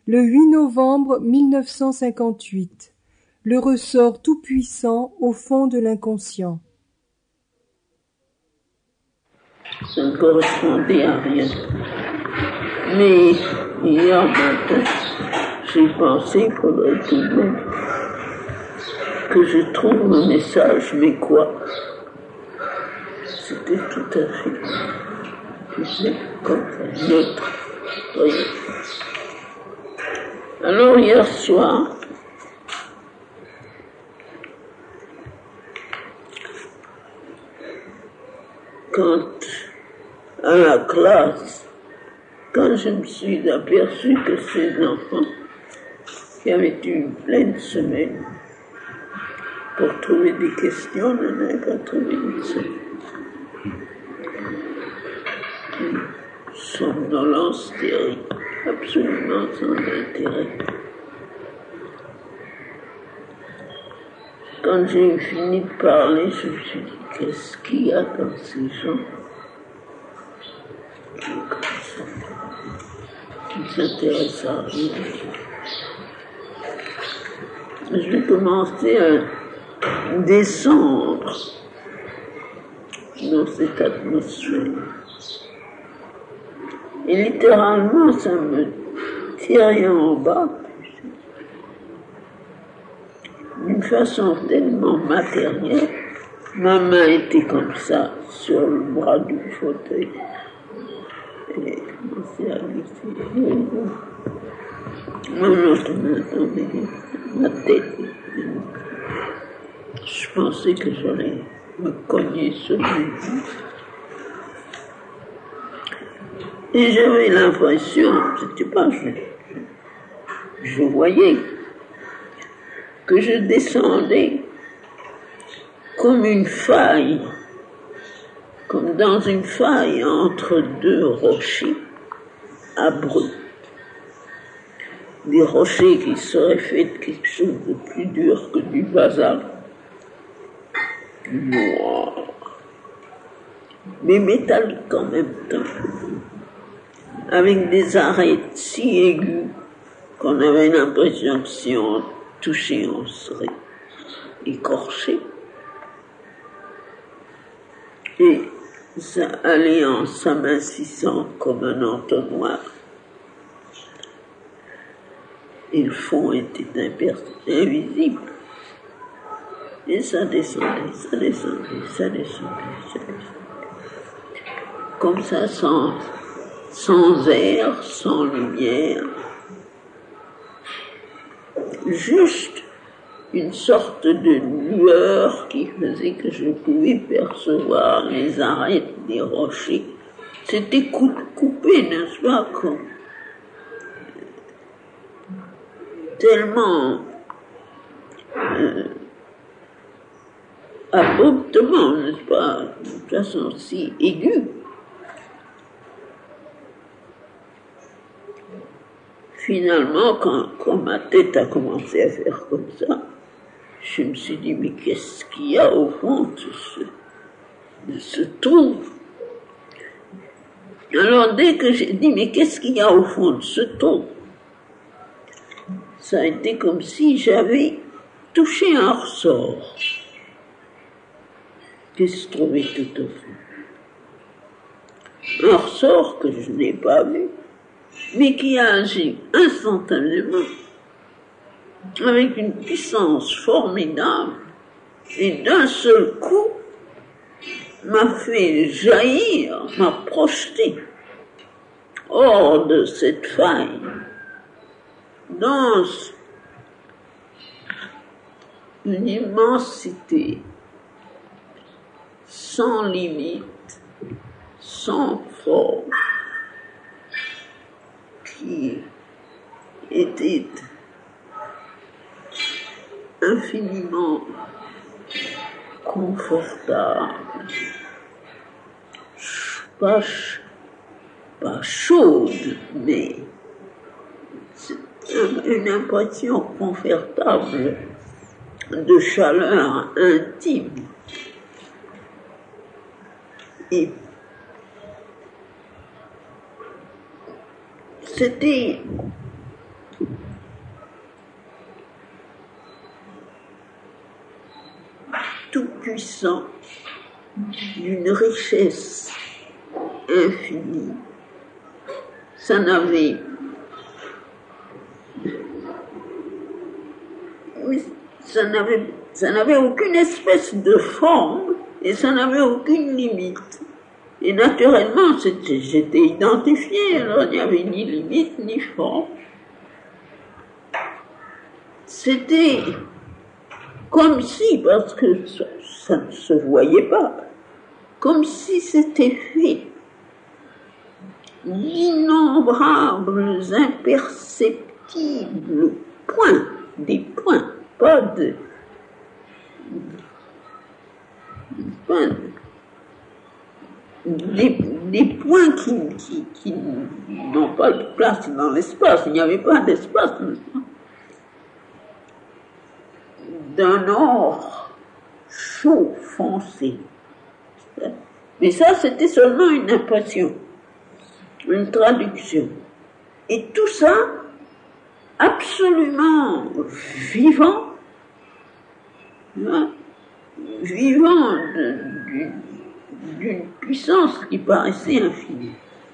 Le 8 novembre 1958. Le ressort tout-puissant au fond de l'inconscient. Ça ne correspondait à rien. Mais hier matin, j'ai pensé qu'il faudrait tout de même que je trouve le message, mais quoi? C'était tout à fait, tu sais, comme ça, neutre. Voyez. Alors hier soir, quand à la classe, quand je me suis aperçu que ces enfants qui avaient eu une pleine semaine pour trouver des questions, n'avaient pas trouvé une seule. Somnolence terrible, absolument sans intérêt. Quand j'ai fini de parler, je me suis dit, qu'est-ce qu'il y a dans ces gens qui ne s'intéressent à rien? Je vais commencer à descendre dans cette atmosphère. Et littéralement, ça me tirait en bas, d'une façon tellement matérielle. Ma main était comme ça, sur le bras du fauteuil. Et je commençais à glisser. Mon autre main tombait, ma tête. Je pensais que j'allais me cogner sur les yeux. Et j'avais l'impression, c'était pas je voyais que je descendais comme une faille, comme dans une faille entre deux rochers abrupts. Des rochers qui seraient faits de quelque chose de plus dur que du basalte, noir, mais métallique en même temps, avec des arêtes si aiguës qu'on avait l'impression que si on touchait, on serait écorché. Et ça allait en s'amincissant comme un entonnoir. Et le fond était invisible. Et ça descendait, ça descendait, ça descendait, ça descendait. Comme ça, sans air, sans lumière. Juste une sorte de lueur qui faisait que je pouvais percevoir les arêtes des rochers. C'était coupé, n'est-ce pas, comme tellement abruptement, n'est-ce pas, de toute façon si aiguë. Finalement, quand ma tête a commencé à faire comme ça, je me suis dit, mais qu'est-ce qu'il y a au fond de ce trou? Alors dès que j'ai dit, mais qu'est-ce qu'il y a au fond de ce trou? Ça a été comme si j'avais touché un ressort qui se trouvait tout au fond. Un ressort que je n'ai pas vu, mais qui a agi instantanément, avec une puissance formidable, et d'un seul coup, m'a fait jaillir, m'a projeté hors de cette faille, dans une immensité sans limite, sans forme, qui était infiniment confortable, pas chaude, mais c'est une impression confortable de chaleur intime. Et c'était tout-puissant, d'une richesse infinie. Ça n'avait aucune espèce de forme et ça n'avait aucune limite. Et naturellement, j'étais identifié, alors il n'y avait ni limite ni forme. C'était comme si, parce que ça ne se voyait pas, comme si c'était fait d'innombrables, imperceptibles points, des points, pas de points, des points qui n'ont pas de place dans l'espace. Il n'y avait pas d'espace d'un or chaud, foncé. Mais ça, c'était seulement une impression, une traduction. Et tout ça, absolument vivant, hein, vivant d'une puissance qui paraissait infinie.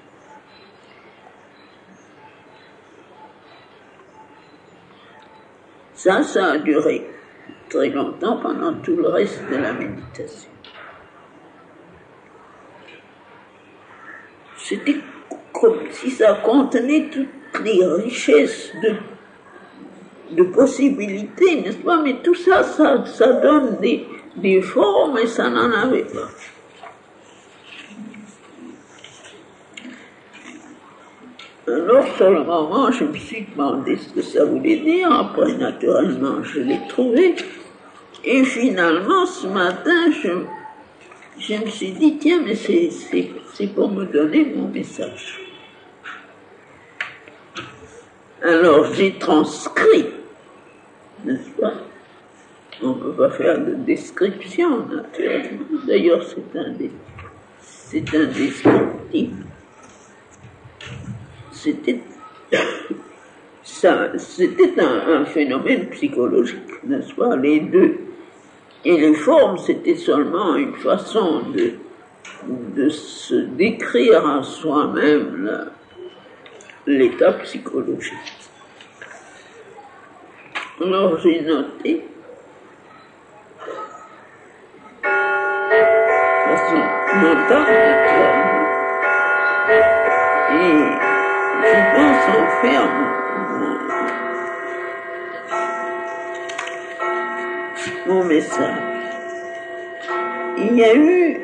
Ça a duré très longtemps pendant tout le reste de la méditation. C'était comme si ça contenait toutes les richesses de possibilités, n'est-ce pas? Mais tout ça donne des formes et ça n'en avait pas. Alors, sur le moment, je me suis demandé ce que ça voulait dire. Après, naturellement, je l'ai trouvé. Et finalement, ce matin, je me suis dit, tiens, mais c'est pour me donner mon message. Alors, j'ai transcrit, n'est-ce pas? On ne peut pas faire de description, naturellement. D'ailleurs, c'est un descriptif. C'était un phénomène psychologique, n'est-ce pas, les deux. Et les formes, c'était seulement une façon de se décrire à soi-même l'état psychologique. Alors j'ai noté, façon mentale, naturellement, et je pense en faire mon message. Il y a eu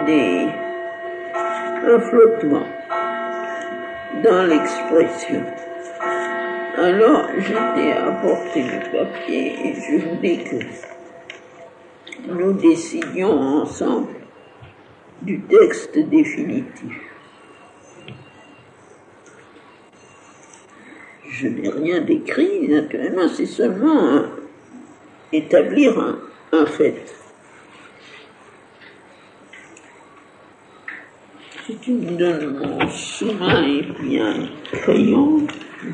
un flottement dans l'expression. Alors, j'étais apporté le papier et je voulais que nous décidions ensemble du texte définitif. Je n'ai rien décrit, naturellement, c'est seulement établir un fait. Si tu me donnes mon sous-main et puis un crayon,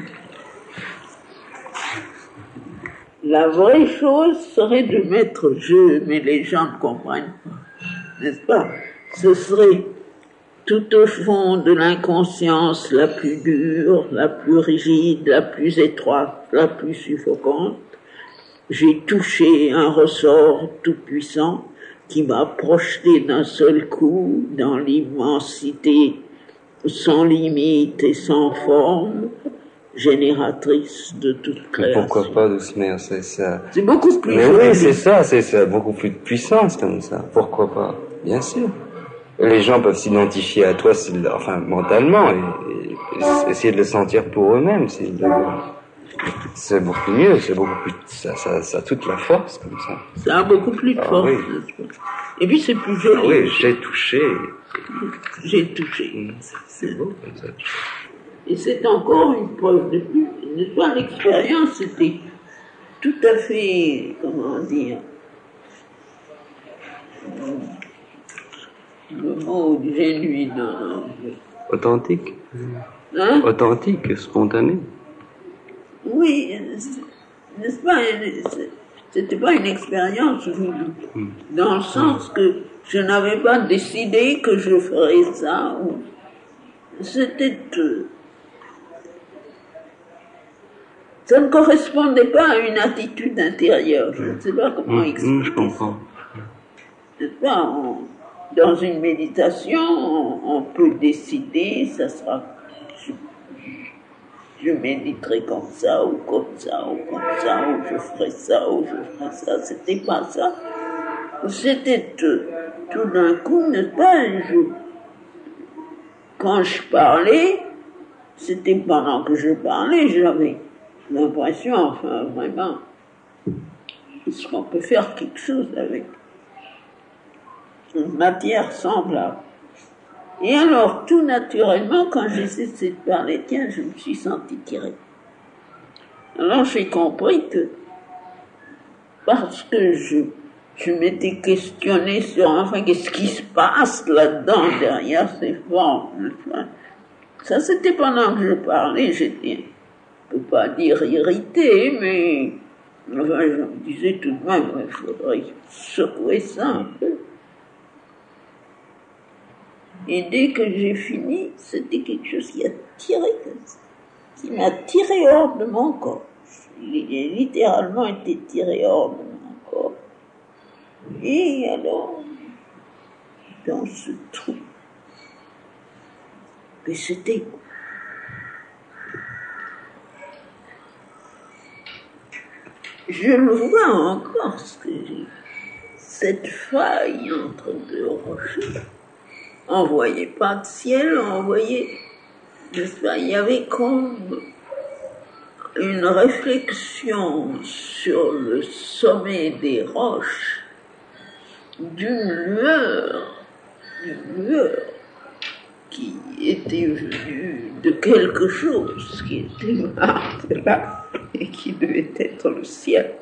la vraie chose serait de mettre je, mais les gens ne comprennent pas, n'est-ce pas? Ce serait tout au fond de l'inconscience la plus dure, la plus rigide, la plus étroite, la plus suffocante. J'ai touché un ressort tout-puissant qui m'a projeté d'un seul coup dans l'immensité sans limite et sans forme, génératrice de toute création. Pourquoi pas, Douce-Mère, c'est ça. C'est beaucoup plus. Mais oui, c'est ça, c'est beaucoup plus de puissance comme ça. Pourquoi pas? Bien sûr. Les gens peuvent s'identifier à toi, mentalement, et essayer de le sentir pour eux-mêmes. C'est beaucoup mieux, c'est beaucoup plus, ça a toute la force comme ça. Ça a beaucoup plus de force. Oui. Et puis c'est plus joli. Oui, j'ai touché. J'ai touché. C'est beau comme ça. Et c'est encore une preuve de plus. N'est-ce pas, l'expérience, c'était tout à fait, comment dire, le mot génuin. Authentique. Hein? Authentique, spontané. Oui, n'est-ce pas, C'était pas une expérience voulue, dans le sens que je n'avais pas décidé que je ferais ça. C'était... ça ne correspondait pas à une attitude intérieure. Je ne sais pas comment expliquer. Je comprends. C'est pas, dans une méditation, on peut décider, ça sera... Je méditerai comme ça, ou comme ça, ou comme ça, ou je ferai ça, ou je ferai ça. C'était pas ça. C'était tout d'un coup, n'est-ce pas, quand je parlais, c'était pendant que je parlais, j'avais l'impression, enfin, vraiment, est-ce qu'on peut faire quelque chose avec une matière semblable? Et alors, tout naturellement, quand j'ai cessé de parler, tiens, je me suis senti tirée. Alors, j'ai compris que, parce que je m'étais questionnée sur, enfin, qu'est-ce qui se passe là-dedans, derrière ces formes. Enfin, ça, c'était pendant que je parlais, j'étais, je ne peux pas dire irritée, mais, enfin, je me disais tout de même, il faudrait secouer ça un peu. Et dès que j'ai fini, c'était quelque chose qui a tiré, qui m'a tiré hors de mon corps. J'ai littéralement été tiré hors de mon corps. Et alors, dans ce trou, mais c'était... Je le vois encore, ce que j'ai... Cette faille entre deux rochers. On ne voyait pas de ciel, on voyait, n'est-ce pas, il y avait comme une réflexion sur le sommet des roches d'une lueur qui était venue de quelque chose qui était là et qui devait être le ciel.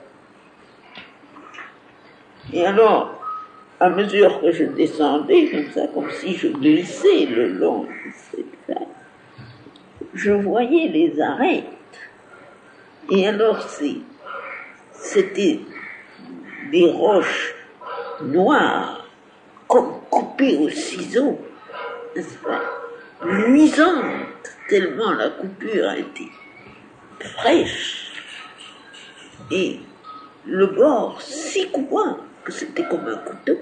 Et alors, à mesure que je descendais, comme ça, comme si je glissais le long de cette faille, je voyais les arêtes. Et alors, c'était des roches noires, comme coupées au ciseau, n'est-ce pas, luisantes, tellement la coupure était fraîche. Et le bord si coupant que c'était comme un couteau.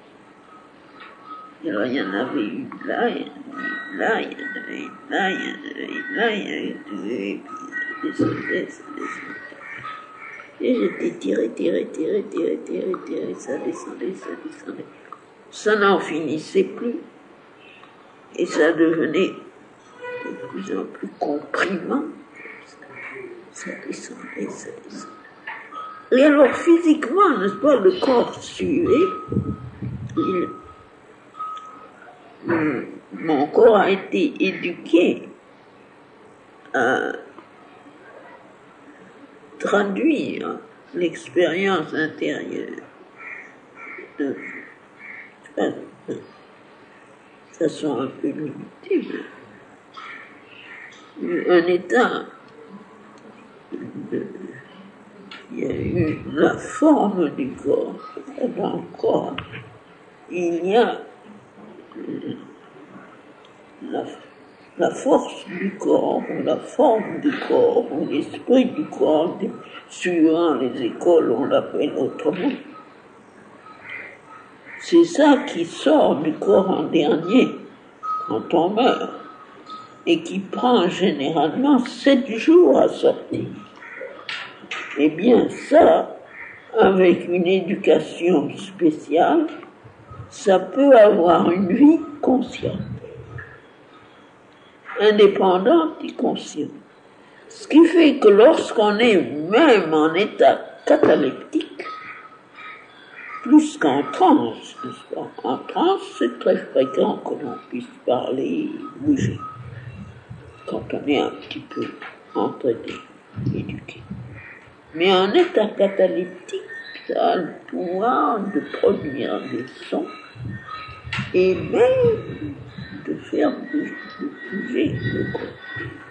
Et alors, il y en avait une là, il y en avait une là, il y en avait une là, il y en avait une là, il y en avait deux, et puis ça descendait. Et j'étais tiré, ça descendait. Ça n'en finissait plus. Et ça devenait de plus en plus comprimant. Ça descendait. Et alors, physiquement, n'est-ce pas, le corps suivait. Mon corps a été éduqué à traduire l'expérience intérieure de façon un peu limitée, un état il y a eu la forme du corps. Dans le corps, il y a la force du corps, ou la forme du corps, ou l'esprit du corps, suivant les écoles, on l'appelle autrement. C'est ça qui sort du corps en dernier, quand on meurt, et qui prend généralement 7 jours à sortir. Eh bien, ça, avec une éducation spéciale, ça peut avoir une vie consciente, indépendante et consciente. Ce qui fait que lorsqu'on est même en état cataleptique, plus qu'en transe, n'est-ce pas? En transe, c'est très fréquent que l'on puisse parler, bouger, quand on est un petit peu entraîné, éduqué. Mais en état cataleptique, ça a le pouvoir de produire des sons et même de faire bouger le corps.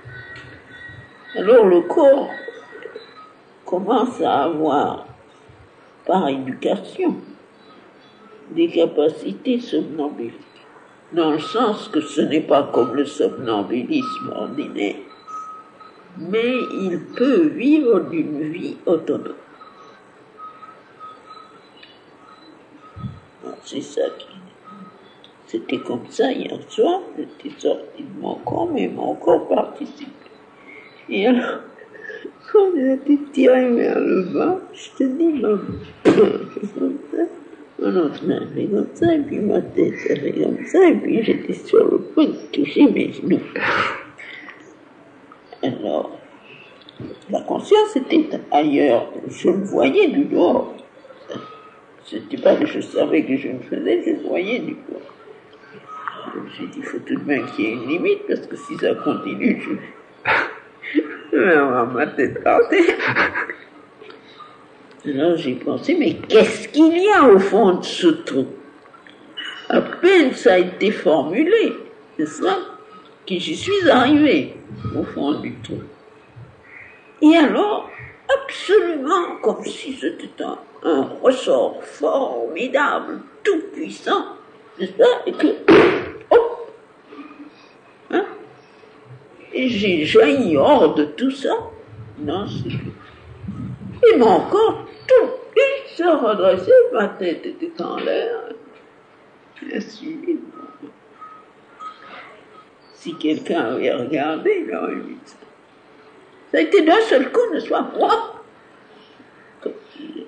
Alors le corps commence à avoir par éducation des capacités somnambuliques, dans le sens que ce n'est pas comme le somnambulisme ordinaire, mais il peut vivre d'une vie autonome. C'est ça qui... C'était comme ça hier soir, j'étais sorti de mon corps, mais mon corps participait. Et alors, quand j'étais tiré vers le bas, je te dis, maman, c'est comme ça, mon autre main fait comme ça, et puis ma tête, elle fait comme ça, et puis j'étais sur le point de toucher mes genoux. Alors, la conscience était ailleurs, je le voyais du dehors. C'était pas que je savais que je le faisais, je le voyais du dehors. J'ai dit, il faut tout de même qu'il y ait une limite, parce que si ça continue, je vais avoir ma tête par terre. Alors j'ai pensé, mais qu'est-ce qu'il y a au fond de ce trou? À peine ça a été formulé, n'est-ce pas, que j'y suis arrivé au fond du trou. Et alors, absolument comme si c'était un ressort formidable, tout puissant, n'est-ce pas, et que, hop, hein, et j'ai jailli hors de tout ça. Non, c'est tout. Et mon corps, tout, il se redressait, ma tête était en l'air. Ainsi, si quelqu'un avait regardé, il aurait vu ça. Ça a été d'un seul coup, ne soit moi. Comme si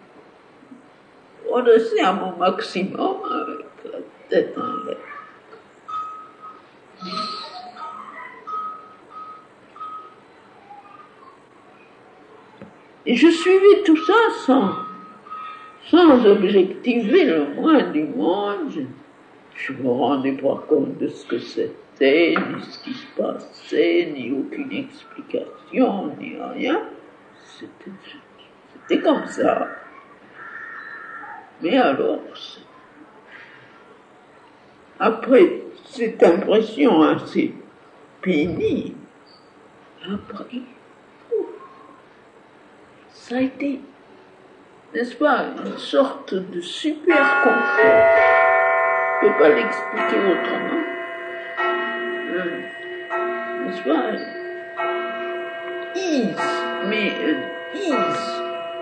redressé à mon maximum, avec la tête en l'air. Et je suivais tout ça sans objectiver le moins du monde. Je ne me rendais pas compte de ce que c'était, ni ce qui se passait, ni aucune explication, ni rien. C'était comme ça. Mais alors, après cette impression assez pénible, après, ça a été, n'est-ce pas, une sorte de super confort. Je ne peux pas l'expliquer autrement. N'est-ce pas, ease, mais ease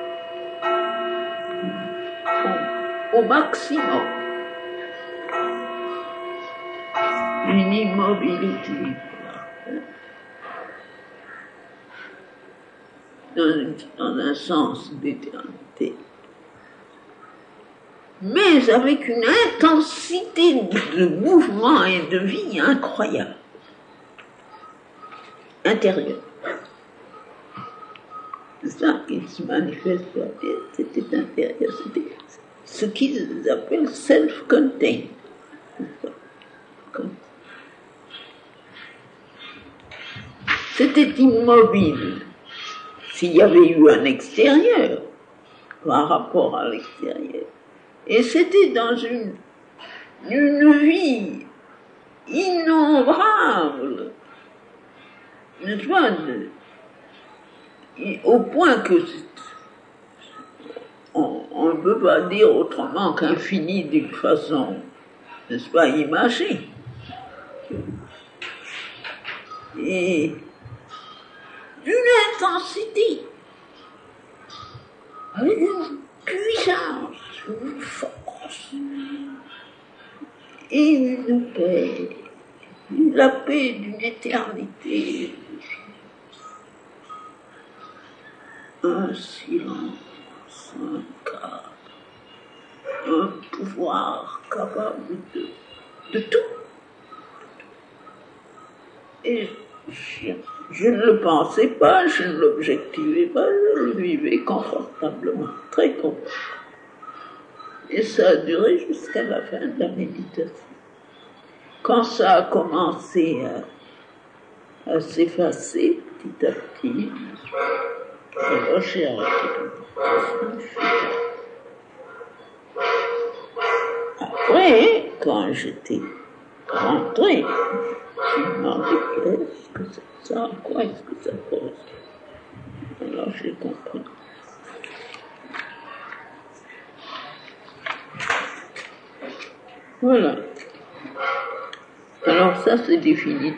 au maximum. Une immobilité. Dans un sens d'éternité, mais avec une intensité de mouvement et de vie incroyable, intérieure. C'est ça qui se manifeste sur la tête, c'était intérieur, c'était ce qu'ils appellent self-contained. C'était immobile. S'il y avait eu un extérieur par rapport à l'extérieur. Et c'était dans une vie innombrable, n'est-ce pas, au point que on ne peut pas dire autrement qu'infini d'une façon, n'est-ce pas, imagée. Et d'une intensité, avec une puissance, une force, et une paix, la paix d'une éternité, un silence, un cadre, un pouvoir capable de tout. Et je ne le pensais pas, je ne l'objectivais pas, je le vivais confortablement, très confortablement. Et ça a duré jusqu'à la fin de la méditation. Quand ça a commencé à s'effacer petit à petit, alors j'ai arrêté. Après, quand j'étais rentré, je me demandais qu'est-ce que c'est ça, à quoi est-ce que ça correspond. Alors j'ai compris. Voilà. Alors ça, c'est définitif.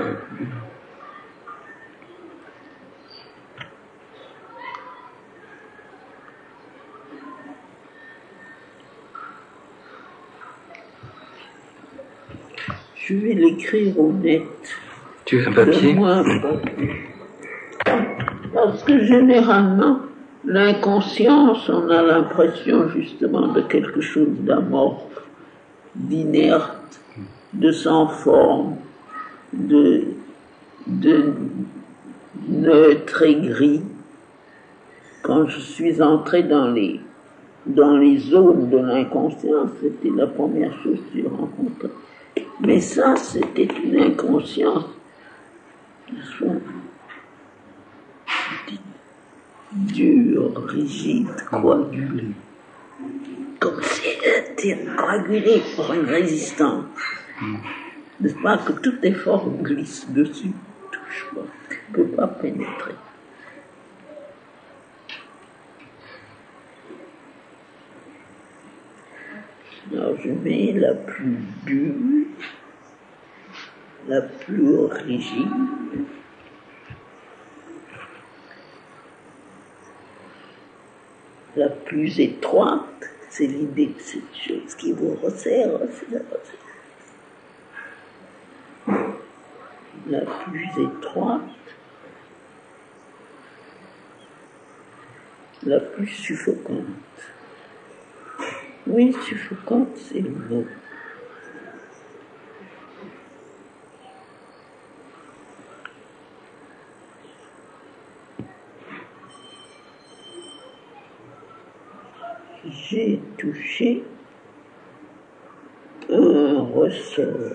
Je vais l'écrire au net. Tu veux un papier? Moi, un papier. Parce que généralement, l'inconscience, on a l'impression justement de quelque chose d'amorphe, d'inerte, de sans forme, de neutre et gris. Quand je suis entré dans les zones de l'inconscience, c'était la première chose que j'ai rencontrée. Mais ça, c'était une inconscience dure, rigide, coagulée. Comme si c'était coagulé pour une résistance. N'est-ce pas que tout effort glisse dessus, touche pas, ne peut pas pénétrer. Alors je mets la plus dure, la plus rigide, la plus étroite, c'est l'idée de cette chose qui vous resserre, la plus étroite, la plus suffocante. Oui, suffocante, c'est le mot. J'ai touché un ressort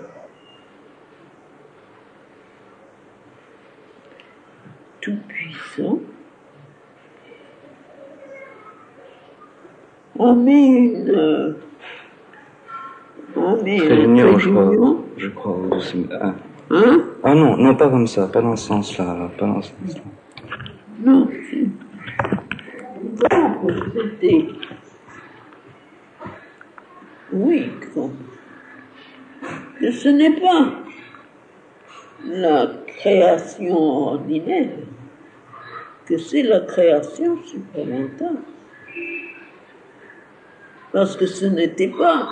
tout puissant. On met un l'union, je crois. Ah. Hein? Ah non, pas comme ça, pas dans ce sens-là, Non, c'était... Oui, que ce n'est pas la création ordinaire, que c'est la création supplémentaire. Parce que ce n'était pas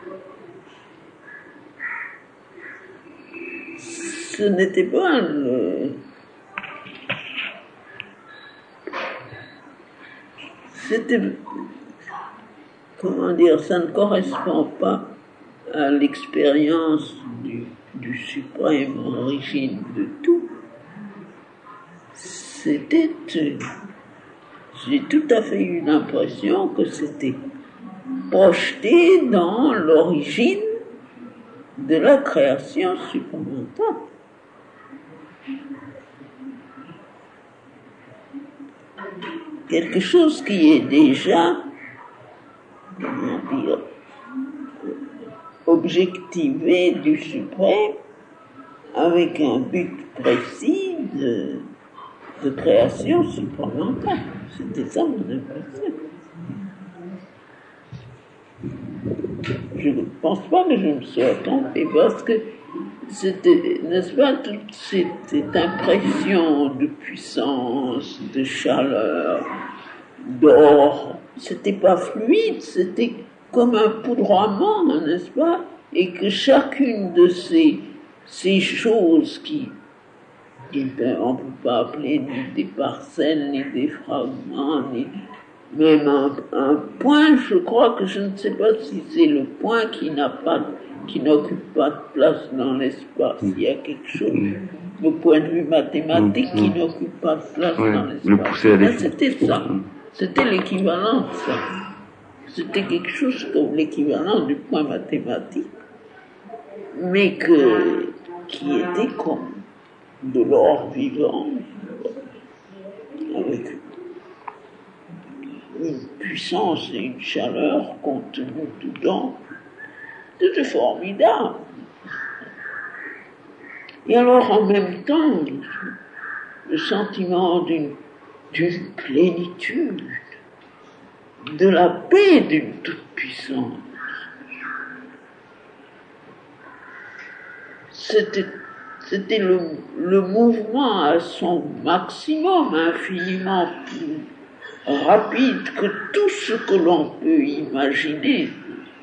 c'était, comment dire, ça ne correspond pas à l'expérience du suprême origine de tout. C'était, j'ai tout à fait eu l'impression que c'était projeté dans l'origine de la création supplémentaire. Quelque chose qui est déjà, comment dire, objectivé du suprême avec un but précis de création supplémentaire. C'était ça mon impression. Je ne pense pas que je me sois trompée parce que c'était, n'est-ce pas, toute cette impression de puissance, de chaleur, d'or, c'était pas fluide, c'était comme un poudroiement, n'est-ce pas, et que chacune de ces choses on ne peut pas appeler ni des parcelles, ni des fragments, ni même un point, je crois que je ne sais pas si c'est le point qui n'occupe pas de place dans l'espace. Il y a quelque chose, au point de vue mathématique, qui n'occupe pas de place dans l'espace. Mais c'était ça. C'était l'équivalent de ça. C'était quelque chose comme l'équivalent du point mathématique, mais qui était comme de l'or vivant, avec une puissance et une chaleur contenues dedans. C'était formidable. Et alors en même temps, le sentiment d'une plénitude, de la paix d'une toute-puissance. c'était le mouvement à son maximum, infiniment plus rapide que tout ce que l'on peut imaginer.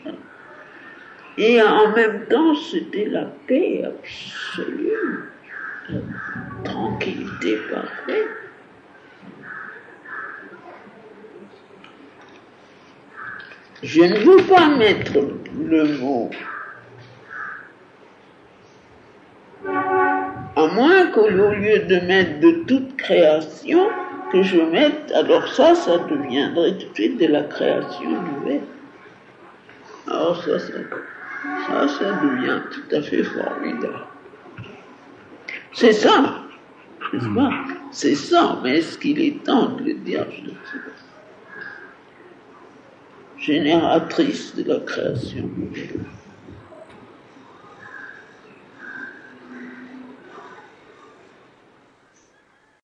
Et en même temps, c'était la paix absolue, la tranquillité parfaite. Je ne veux pas mettre le mot, à moins qu'au lieu de mettre de toute création, que je mette, alors ça deviendrait tout de suite de la création nouvelle. Alors ça devient tout à fait formidable. C'est ça, n'est-ce pas? C'est ça, mais est-ce qu'il est temps de le dire? Je ne sais pas. Génératrice de la création nouvelle.